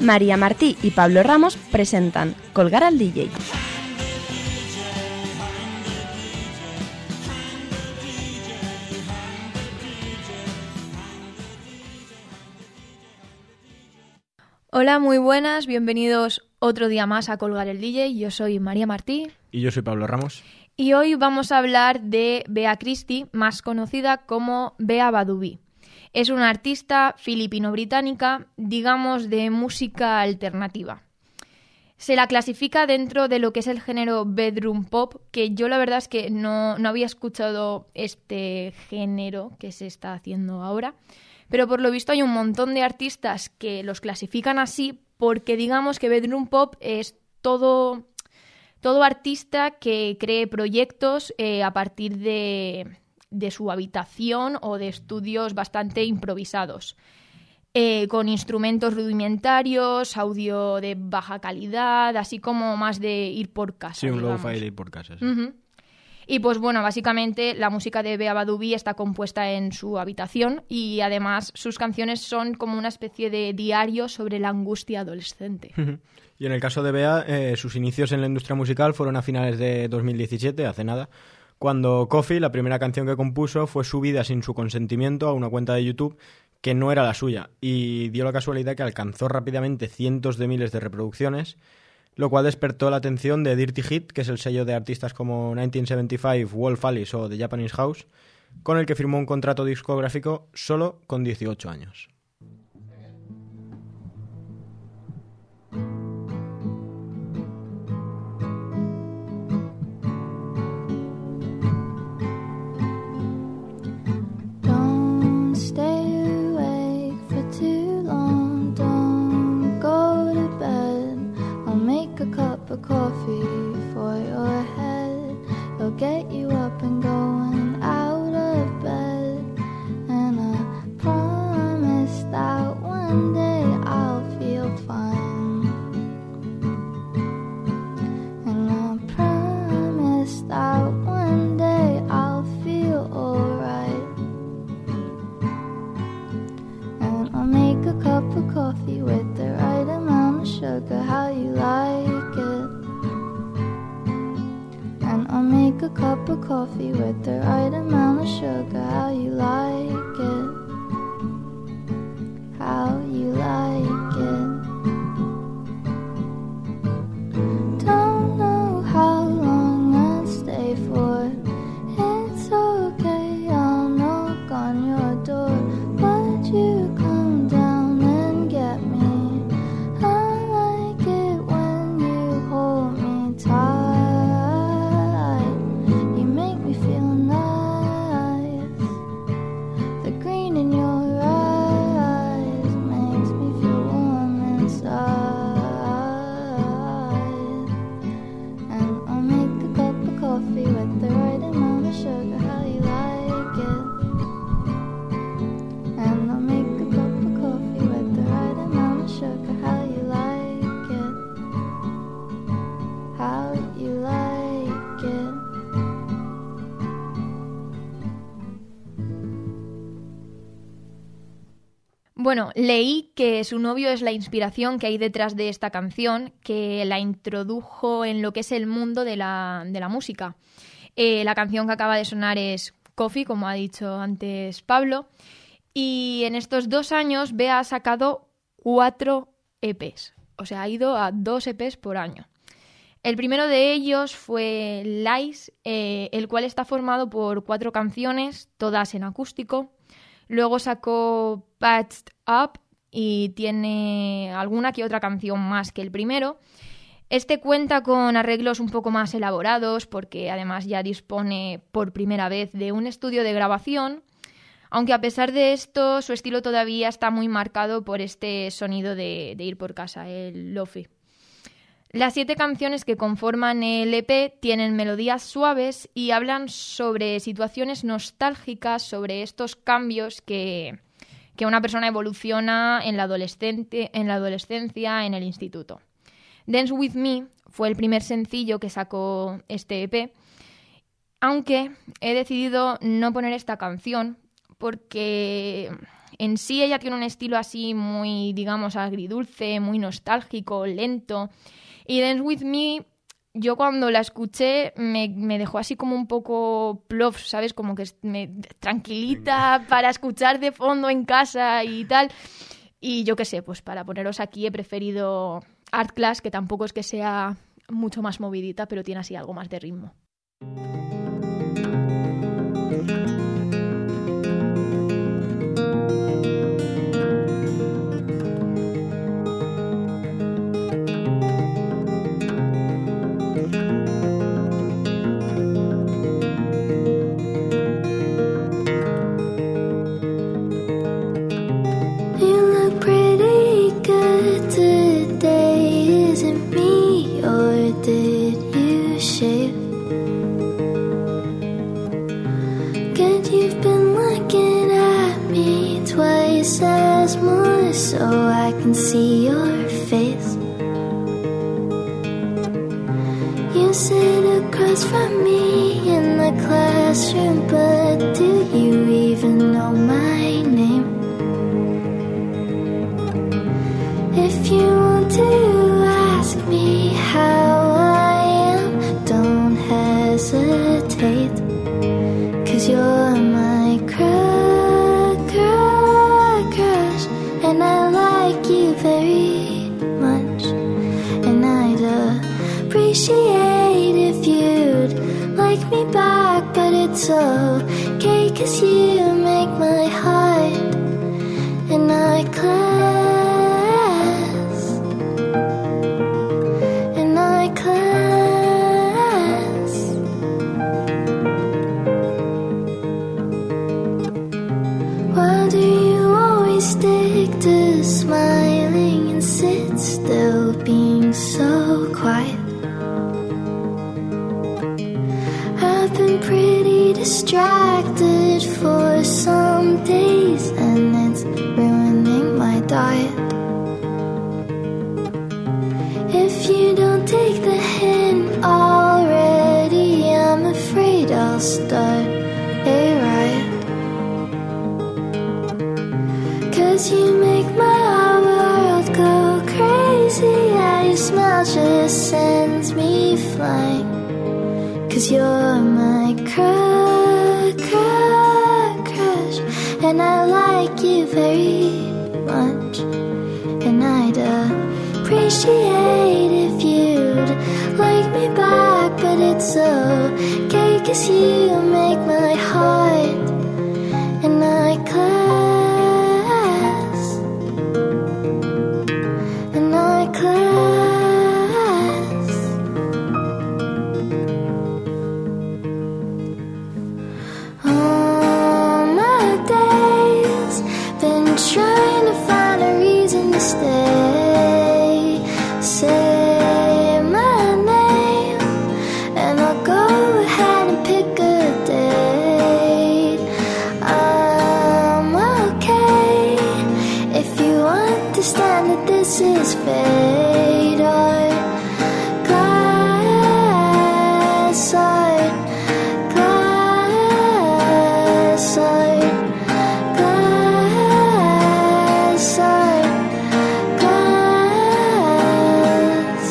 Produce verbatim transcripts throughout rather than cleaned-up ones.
María Martí y Pablo Ramos presentan Colgar al D J. Hola, muy buenas, bienvenidos otro día más a Colgar el D J. Yo soy María Martí. Y yo soy Pablo Ramos. Y hoy vamos a hablar de Bea Christie, más conocida como Bea Badubi. Es una artista filipino-británica, digamos, de música alternativa. Se la clasifica dentro de lo que es el género bedroom pop, que yo la verdad es que no, no había escuchado este género que se está haciendo ahora. Pero por lo visto hay un montón de artistas que los clasifican así porque digamos que bedroom pop es todo, todo artista que cree proyectos eh, a partir de... de su habitación o de estudios bastante improvisados, eh, con instrumentos rudimentarios, audio de baja calidad, así como más de ir por casa. Sí, un digamos. lo-fi de ir por casa. Sí. Uh-huh. Y pues bueno, básicamente la música de Bea Badubi está compuesta en su habitación y además sus canciones son como una especie de diario sobre la angustia adolescente. Uh-huh. Y en el caso de Bea, eh, sus inicios en la industria musical fueron a finales de dos mil diecisiete, hace nada, cuando Coffee, la primera canción que compuso, fue subida sin su consentimiento a una cuenta de YouTube que no era la suya, y dio la casualidad que alcanzó rápidamente cientos de miles de reproducciones, lo cual despertó la atención de Dirty Hit, que es el sello de artistas como mil novecientos setenta y cinco, Wolf Alice o The Japanese House, con el que firmó un contrato discográfico solo con dieciocho años. Coffee for your head, it'll get you up and going out of bed. And I promise that one day I'll feel fine. And I promise that one day I'll feel alright. And I'll make a cup of coffee with the right amount of sugar, how you like it. I'll make a cup of coffee with the right amount of sugar, how you like it, how you like it. Don't know how long I'll stay for, it's okay, I'll knock on your door. Would you come down and get me? I like it when you hold me tight. Bueno, leí que su novio es la inspiración que hay detrás de esta canción, que la introdujo en lo que es el mundo de la, de la música. Eh, la canción que acaba de sonar es Coffee, como ha dicho antes Pablo, y en estos dos años Bea ha sacado cuatro E Pes, o sea, ha ido a dos E Pes por año. El primero de ellos fue Lies, eh, el cual está formado por cuatro canciones, todas en acústico. Luego sacó Patched Up y tiene alguna que otra canción más que el primero. Este cuenta con arreglos un poco más elaborados porque además ya dispone por primera vez de un estudio de grabación, aunque a pesar de esto su estilo todavía está muy marcado por este sonido de, de ir por casa, el lofi. Las siete canciones que conforman el E P tienen melodías suaves y hablan sobre situaciones nostálgicas, sobre estos cambios que, que una persona evoluciona en la, adolescente, en la adolescencia, en el instituto. Dance With Me fue el primer sencillo que sacó este E P, aunque he decidido no poner esta canción porque En sí ella tiene un estilo así muy, digamos, agridulce, muy nostálgico, lento. Y Dance With Me, yo cuando la escuché me, me dejó así como un poco plof, ¿sabes? Como que me tranquilita para escuchar de fondo en casa y tal. Y yo qué sé, pues para poneros aquí he preferido Art Class, que tampoco es que sea mucho más movidita, pero tiene así algo más de ritmo. So I can see your face. You sit across from me in the classroom, but do you even know my name? If you want to ask me how I am, don't hesitate, 'cause you're my crush, crush, crush. And I like you very much. And I'd appreciate if you'd like me back. But it's okay, 'cause you make my heart an I class, an I class. Why do you always stick to smiling and sit still, being so quiet? I've been pretty distracted for some days, and it's ruining my diet. If you don't take the hint already, I'm afraid I'll start a riot. 'Cause you make my world go crazy. Yeah, your smile just sends me flying. 'Cause you're my crush, crush, crush. And I like you very much. And I'd appreciate if you'd like me back. But it's okay, 'cause you make my heart an I class, an I class. All my days been trying to find a reason to stay. Say my name and I'll go ahead and pick a date. I'm okay if you understand that this is fate. Art class, art class, art class, art class.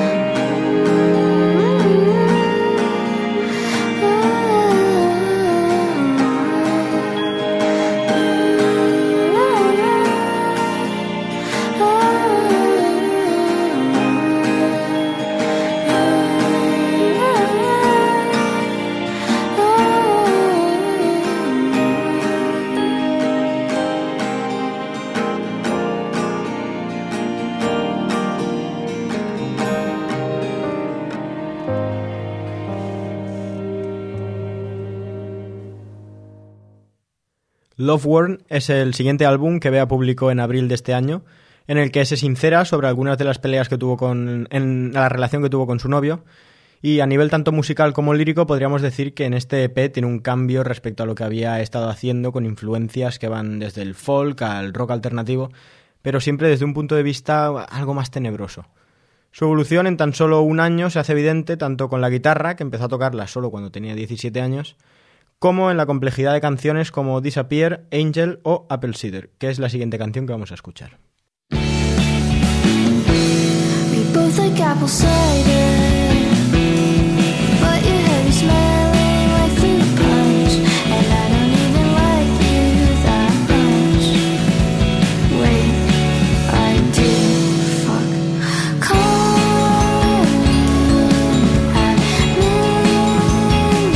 Love Word es el siguiente álbum que Bea publicó en abril de este año, en el que se sincera sobre algunas de las peleas que tuvo con, en la relación que tuvo con su novio, y a nivel tanto musical como lírico podríamos decir que en este E P tiene un cambio respecto a lo que había estado haciendo, con influencias que van desde el folk al rock alternativo, pero siempre desde un punto de vista algo más tenebroso. Su evolución en tan solo un año se hace evidente tanto con la guitarra, que empezó a tocarla solo cuando tenía diecisiete años, como en la complejidad de canciones como Disappear, Angel o Apple Cider, que es la siguiente canción que vamos a escuchar. We both like apple cider, but your head is smelling like fruit punch, and I don't even like you that much. Wait, I do. Fuck. Call at midnight.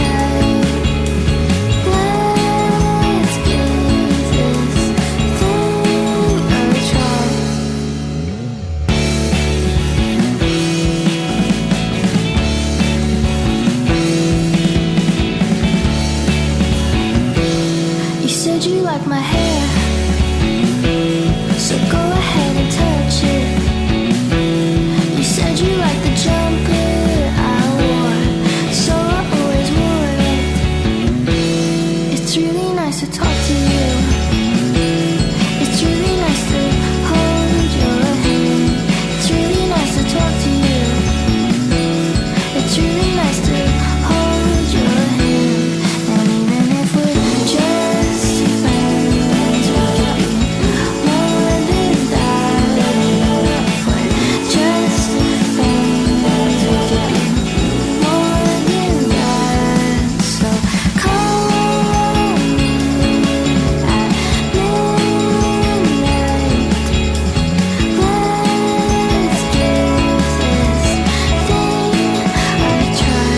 Let's give this thing a try. You said you like my hair, so go ahead and touch it. You said you like the jumper I wore, so I always wore it. It's really nice to talk to you. It's really nice to hold your hand. It's really nice to talk to you. It's really nice to hold your hand. And even if we're just friends, we could be more than that. If we're just friends, we could be more than that. So call me at midnight. Let's give this thing a try.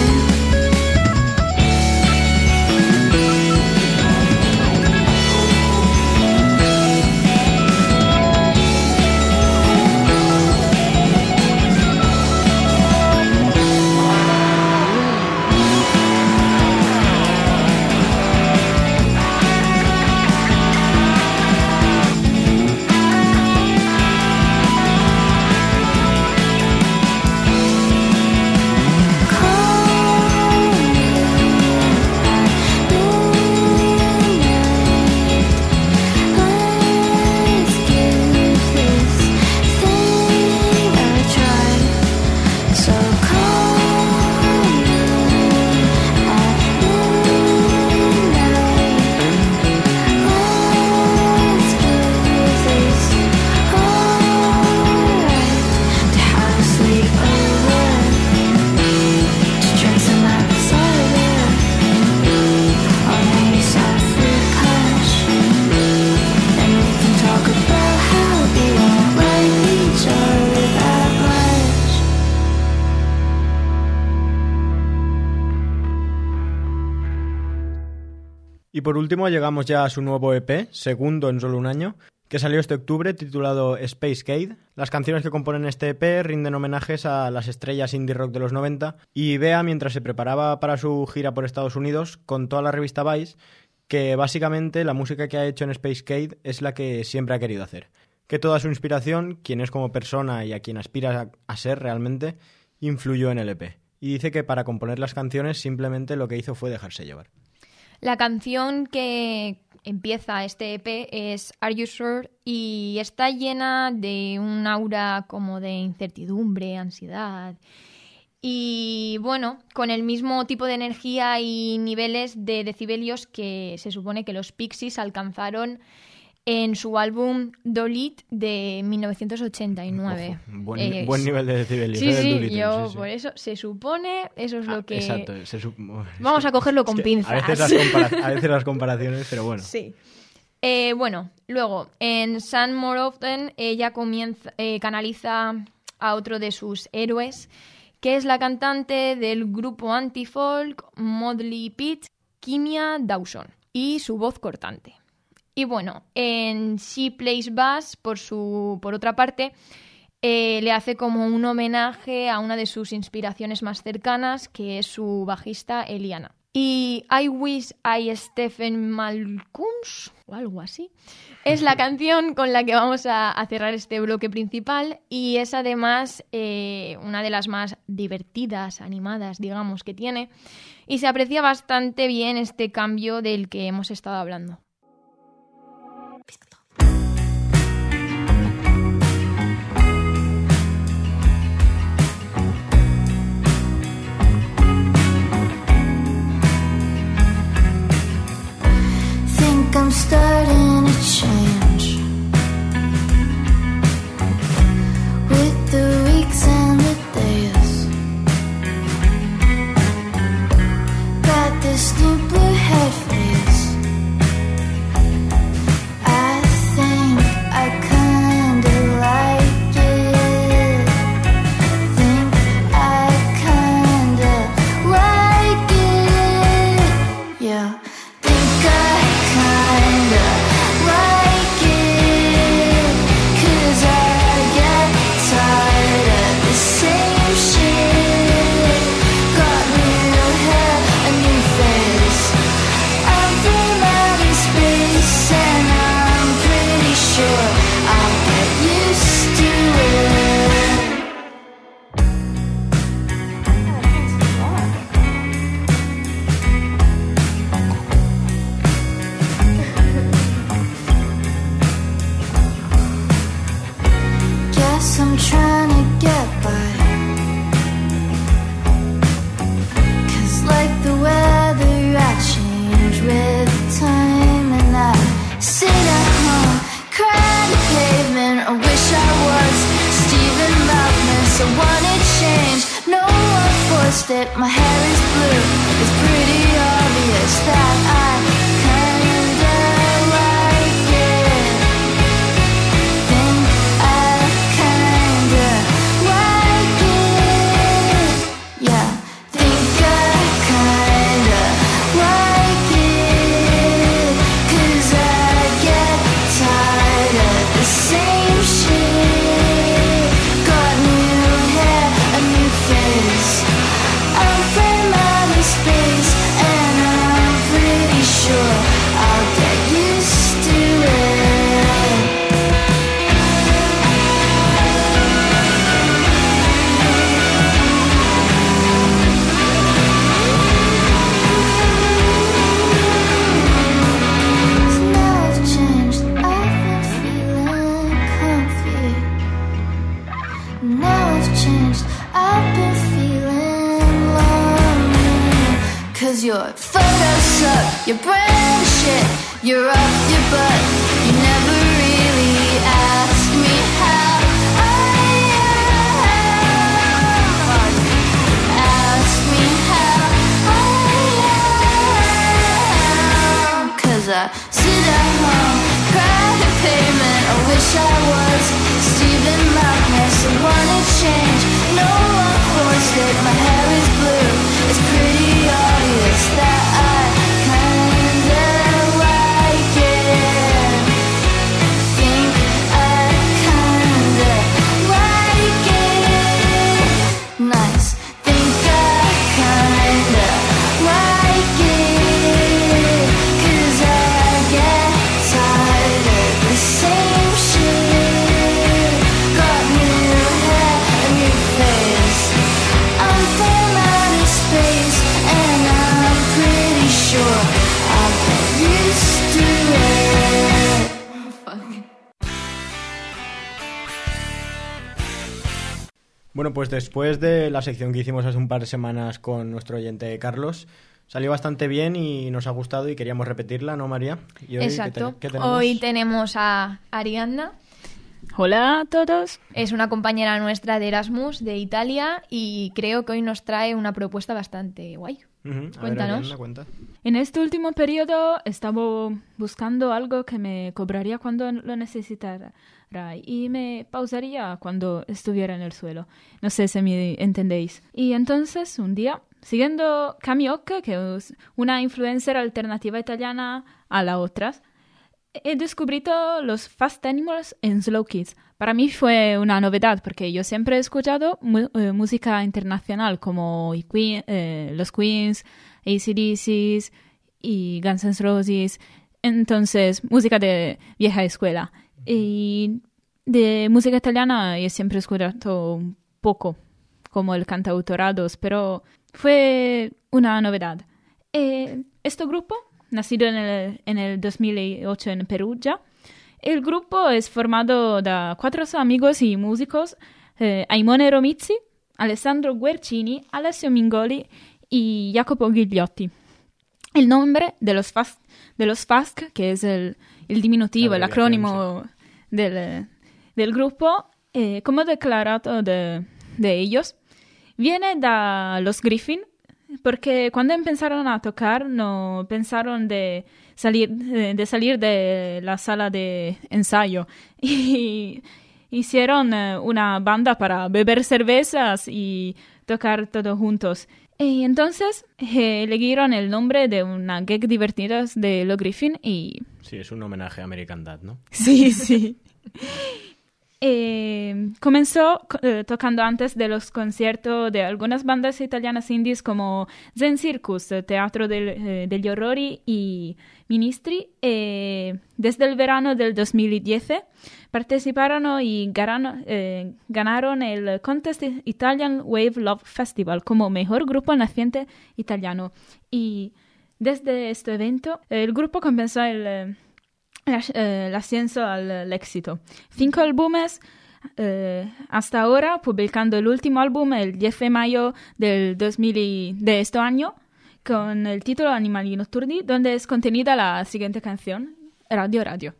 Y por último llegamos ya a su nuevo E P, segundo en solo un año, que salió este octubre, titulado Space Cade. Las canciones que componen este E P rinden homenajes a las estrellas indie rock de los noventa, y Bea, mientras se preparaba para su gira por Estados Unidos, contó a la revista Vice que básicamente la música que ha hecho en Space Cade es la que siempre ha querido hacer, que toda su inspiración, quién es como persona y a quien aspira a, a ser realmente, influyó en el E P. Y dice que para componer las canciones simplemente lo que hizo fue dejarse llevar. La canción que empieza este E P es Are You Sure y está llena de un aura como de incertidumbre, ansiedad y bueno, con el mismo tipo de energía y niveles de decibelios que se supone que los Pixies alcanzaron en su álbum Dolit de mil novecientos ochenta y nueve. Ojo, buen, eh, buen nivel de decibelios. Sí, ¿eh? sí, Doolittle, yo sí, sí. por eso se supone, eso es lo ah, que... Exacto. Se sup... Vamos a cogerlo con es que pinzas. A veces, las compara... a veces las comparaciones, pero bueno. Sí. Eh, bueno, luego, en Sun More Often, ella comienza, eh, canaliza a otro de sus héroes, que es la cantante del grupo anti-folk Motley Pete, Kimia Dawson, y su voz cortante. Y bueno, en She Plays Bass, por, su, por otra parte, eh, le hace como un homenaje a una de sus inspiraciones más cercanas, que es su bajista Eliana. Y I Wish I Stephen Malcolms, o algo así, es la canción con la que vamos a, a cerrar este bloque principal y es además eh, una de las más divertidas, animadas, digamos, que tiene. Y se aprecia bastante bien este cambio del que hemos estado hablando. starting to change with the weeks and the days. Got this new blue head face. I think I kinda like it. Think I kinda like it. Yeah. Think I kinda like it. 'Cause I get tired of the same shit. Got new hair, a new face. I'm from outer space and I'm pretty sure I'll get used to it. Guess I'm trying to get by. 'Cause like the weather, I change with time. And I sit at home, cry on the pavement. I wish I was Stephen Malcolm, so I wanna change. No one forced it, my hair is blue. It's pretty obvious that I kinda like it. Think I kinda like it. Yeah, think I kinda like it. 'Cause I get tired of the same shit. Got new hair, a new face. I'm from outer space and I'm pretty sure I'll get used to it. So now I've changed, I've been feeling comfy. Now I've changed, I've been feeling lonely. 'Cause your photos suck, your brand shit. You're up your butt, you never really asked me how I am. Ask me how I am. 'Cause I sit at home, cry the pavement. I wish I was Stephen Malcolm, so wanna change. No one forced it, my hair is blue. It's pretty obvious that I kinda like it. Think I kinda like it. Nice. Think I kinda like it. 'Cause I get tired of the same shit. Got new hair, a new face. I'm from outer space and I'm pretty sure I'll get used to it. Fuck. Bueno, pues después de la sección que hicimos hace un par de semanas con nuestro oyente Carlos, salió bastante bien y nos ha gustado y queríamos repetirla, ¿no, María? ¿Y hoy Exacto. qué te- qué tenemos? Hoy tenemos a Arianna. Hola a todos. Es una compañera nuestra de Erasmus, de Italia, y creo que hoy nos trae una propuesta bastante guay. Ujú. A ver, Cuéntanos. Ariadna, cuenta. En este último periodo estaba buscando algo que me cobraría cuando lo necesitara y me pausaría cuando estuviera en el suelo. No sé si me entendéis. Y entonces un día, siguiendo Cami Ock, que es una influencer alternativa italiana a la otra, he descubierto los Fast Animals en Slow Kids. Para mí fue una novedad porque yo siempre he escuchado mu- eh, música internacional como y Queen, eh, los Queens, A C D C y Guns N' Roses. Entonces, música de vieja escuela. Y de música italiana yo siempre he escuchado un poco, como el cantautorados, pero fue una novedad. Eh, este grupo, nacido en el, en el dos mil ocho en Perugia, el grupo es formado de cuatro amigos y músicos, eh, Aimone Romizzi, Alessandro Guercini, Alessio Mingoli y Jacopo Ghigliotti. El nombre de los Fast, de los F A S C, que es el, el diminutivo, el acrónimo del, del grupo, eh, como declarado de, de ellos, viene de los Griffin, porque cuando empezaron a tocar no pensaron de salir de salir de la sala de ensayo y hicieron una banda para beber cervezas y tocar todos juntos. Y entonces eh, eligieron el nombre de una gag divertida de los Griffin y... Sí, es un homenaje a American Dad, ¿no? Sí, sí. Eh, comenzó eh, tocando antes de los conciertos de algunas bandas italianas indies como Zen Circus, Teatro del, eh, degli Orrori y Ministri. Eh, desde el verano del dos mil diez participaron y ganaron, eh, ganaron el Contest Italian Wave Love Festival como mejor grupo naciente italiano. Y desde este evento el grupo comenzó el... el ascenso al éxito. Cinco álbumes eh, hasta ahora, publicando el último álbum el diez de mayo del dos mil de este año, con el título Animali Notturni, donde es contenida la siguiente canción, Radio Radio.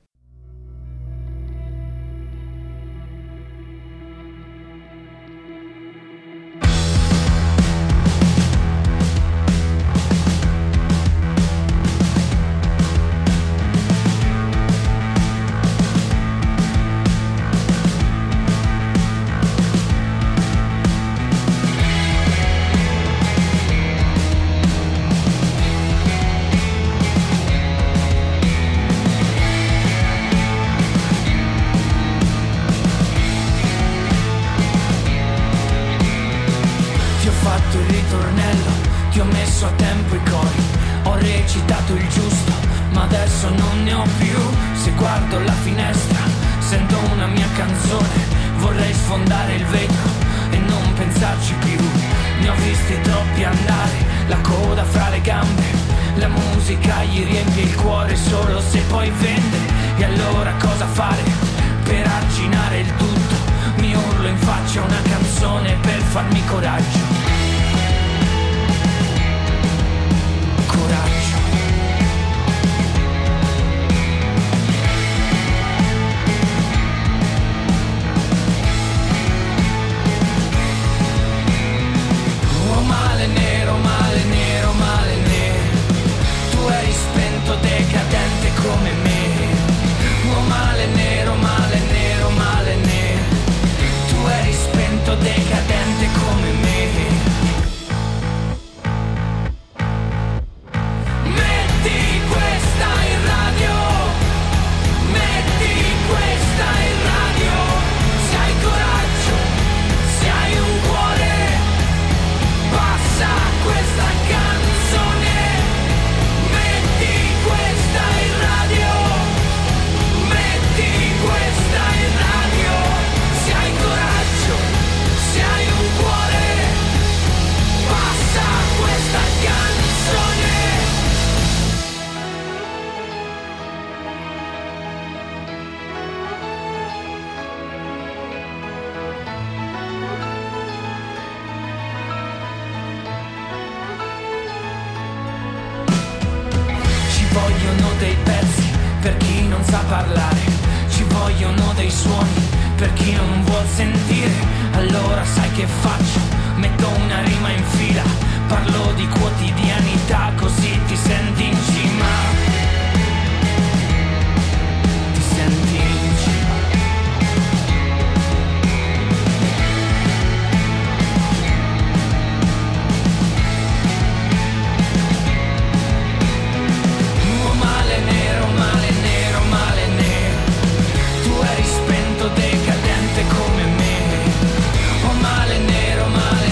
Decadente come me, oh male nero, male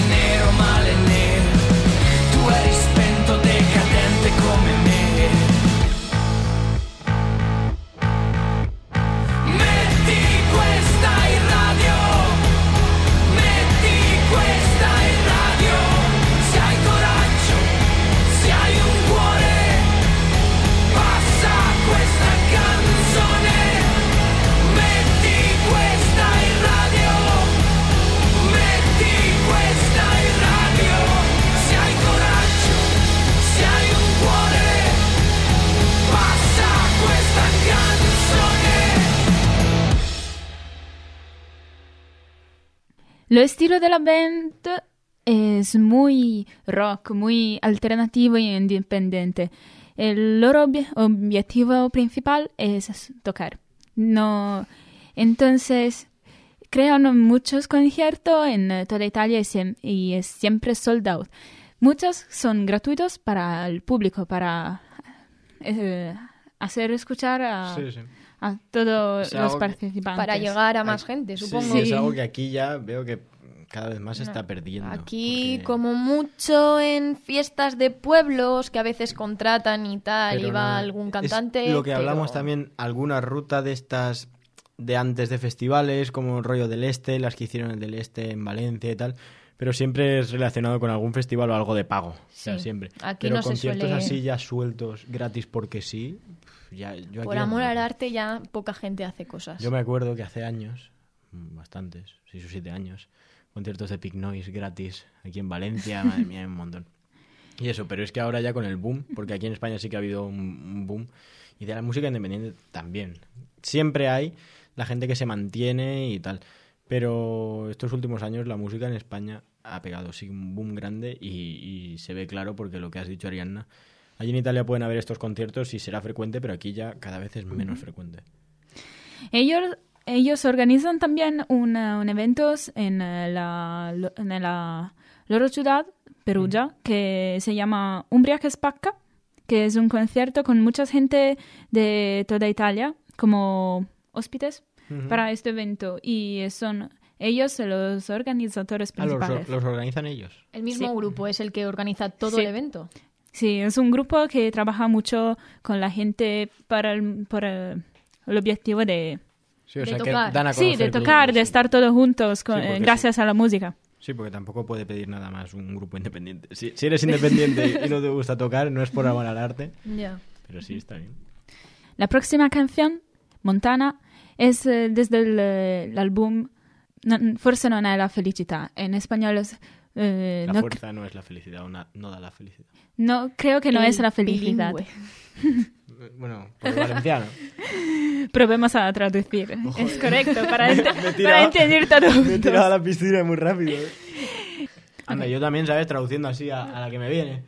Lo estilo de la band es muy rock, muy alternativo e independiente. El loro obje- objetivo principal es tocar. No, entonces crean muchos conciertos en toda Italia y, siem- y es siempre sold out. Muchos son gratuitos para el público, para eh, hacer escuchar a, Sí, sí. a todos Es los algo que- participantes. Para llegar a más Ay, gente, sí, supongo. sí, es algo que aquí ya veo que cada vez más se está perdiendo. Aquí, porque- como mucho en fiestas de pueblos que a veces contratan y tal, pero y va no- algún es cantante. lo que pero- hablamos también, alguna ruta de estas de antes de festivales, como el rollo del Este, las que hicieron el del Este en Valencia y tal, pero siempre es relacionado con algún festival o algo de pago. O sea, Sí, siempre. aquí pero no se conciertos suele- así ya sueltos, gratis porque sí, ya, yo Por aquí amor no- al arte ya poca gente hace cosas. Yo me acuerdo que hace años, mm, bastantes, seis o siete años, conciertos de Pig Noise gratis aquí en Valencia, madre mía, un montón. Y eso, pero es que ahora ya con el boom, porque aquí en España sí que ha habido un, un boom, y de la música independiente también. Siempre hay la gente que se mantiene y tal, pero estos últimos años la música en España ha pegado sí un boom grande y, y se ve claro porque lo que has dicho, Arianna, allí en Italia pueden haber estos conciertos y será frecuente, pero aquí ya cada vez es menos frecuente. Ellos, ellos organizan también un, uh, un eventos en eh, la, lo- en la loro ciudad, Perugia, que se llama Umbria que Spacca, que es un concierto con mucha gente de toda Italia como hóspedes Ujú. para este evento. Y son ellos los organizadores Ah, los, principales. los organizan ellos. El mismo Sí. grupo es el que organiza todo Sí. el evento. Sí, es un grupo que trabaja mucho con la gente para el, para el objetivo de... Sí, o De sea, tocar. que dan a Sí, de conocer tocar, grupos, de sí. estar todos juntos con- Sí, porque eh, gracias a la música. Sí, porque tampoco puede pedir nada más un grupo independiente. Si, si eres independiente y no te gusta tocar, no es por amor al arte, Ya. pero sí está bien. La próxima canción, Montana, es eh, desde el, eh, el álbum no, Forse non è la felicità. En español es... eh, La no, fuerza no es la felicidad, o na- no da la felicidad. no, creo que no El es la felicidad. bilingüe. Bueno, por el valenciano. Probemos a traducir. Es correcto, para, ente- Me he para tirado- entender todo Me he juntos. tirado a la piscina muy rápido. ¿eh? Anda, yo también, ¿sabes? Traduciendo así a, a la que me viene.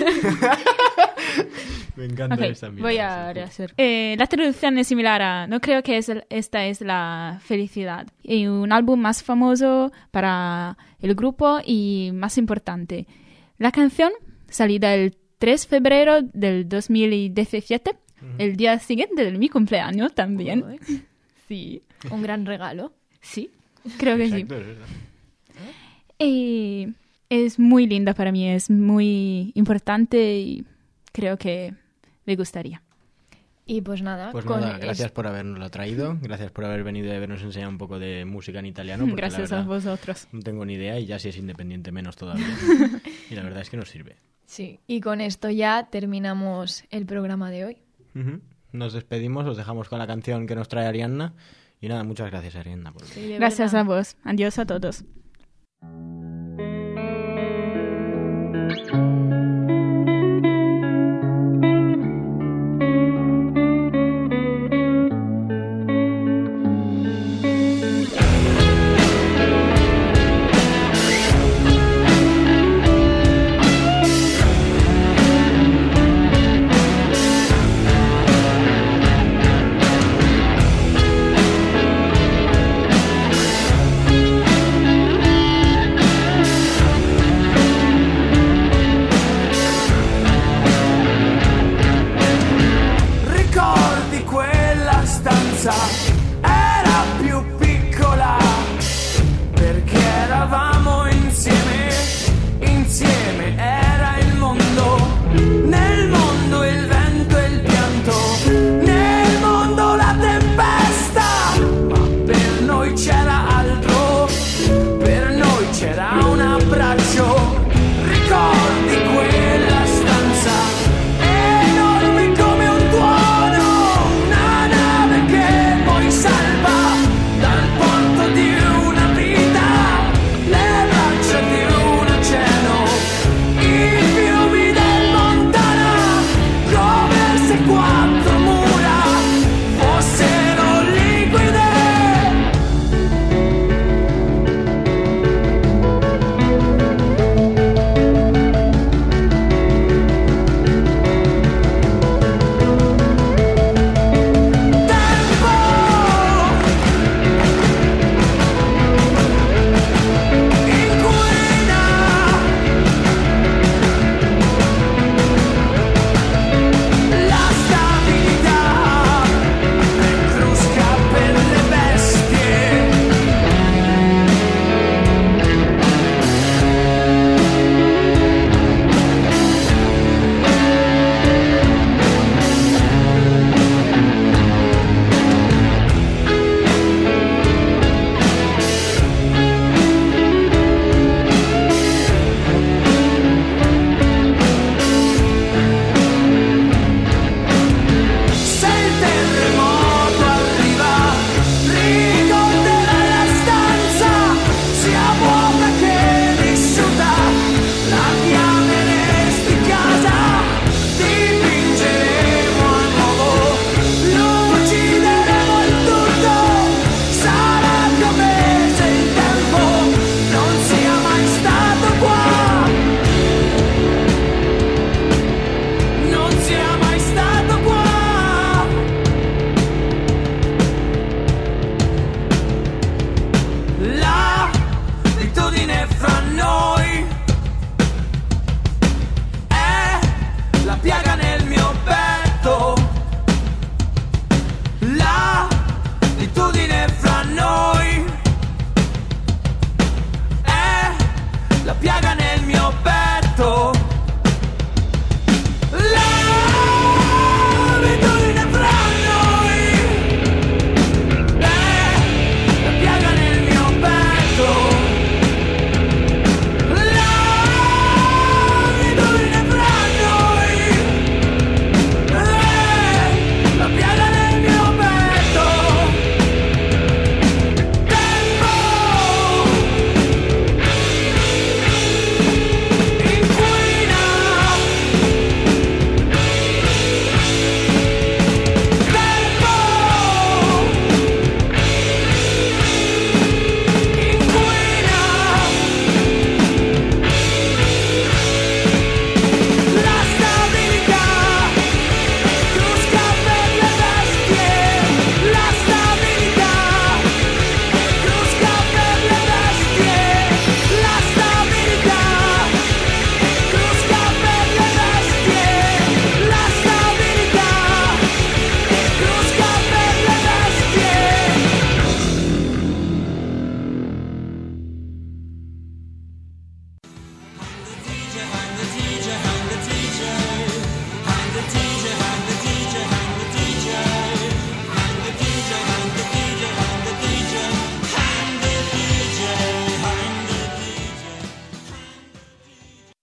Me encanta Ok, esta mierda. voy a rehacer. Eh, la traducción es similar a no creo que es el- esta es la felicidad. Y un álbum más famoso para el grupo y más importante. La canción, salida el tres de febrero del dos mil diecisiete, el día siguiente de mi cumpleaños también. Joder. Sí, Un gran regalo. sí, creo que Exacto, sí. es verdad. Y es muy linda para mí, es muy importante y creo que me gustaría. Y pues nada. Pues con nada, es- gracias por habernoslo traído. Gracias por haber venido y habernos enseñado un poco de música en italiano. porque la Gracias a verdad, vosotros. No tengo ni idea y ya si es independiente menos todavía. Y la verdad es que nos sirve. Sí. Y con esto ya terminamos el programa de hoy. Ujú. Nos despedimos, os dejamos con la canción que nos trae Arianna. Y nada, muchas gracias Arianna. Por... Sí, de Gracias verdad. a vos. Adiós a todos. Thank